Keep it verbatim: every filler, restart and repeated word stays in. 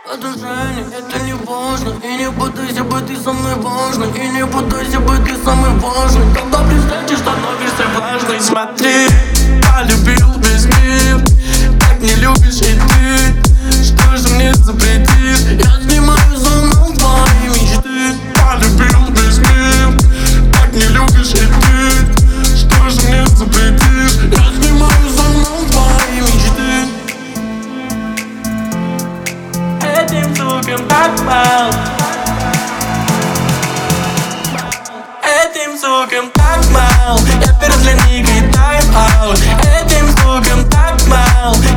Отношения это не важно. И не пытайся быть ты со мной важной. И не пытайся быть ты самый важный. Когда при встрече становишься важной. Смотри, полюбил весь мир, так не любишь и ты. Что же мне запретишь? Я снимаю зону твоей мечты. Полюбил весь мир, так не любишь и ты. Что же мне запретишь? Я снимаю зону твоей мечты. Этим звуком так мало. Этим звуком так мало. Я перед линейкой тайм-аут. Этим звуком так мало.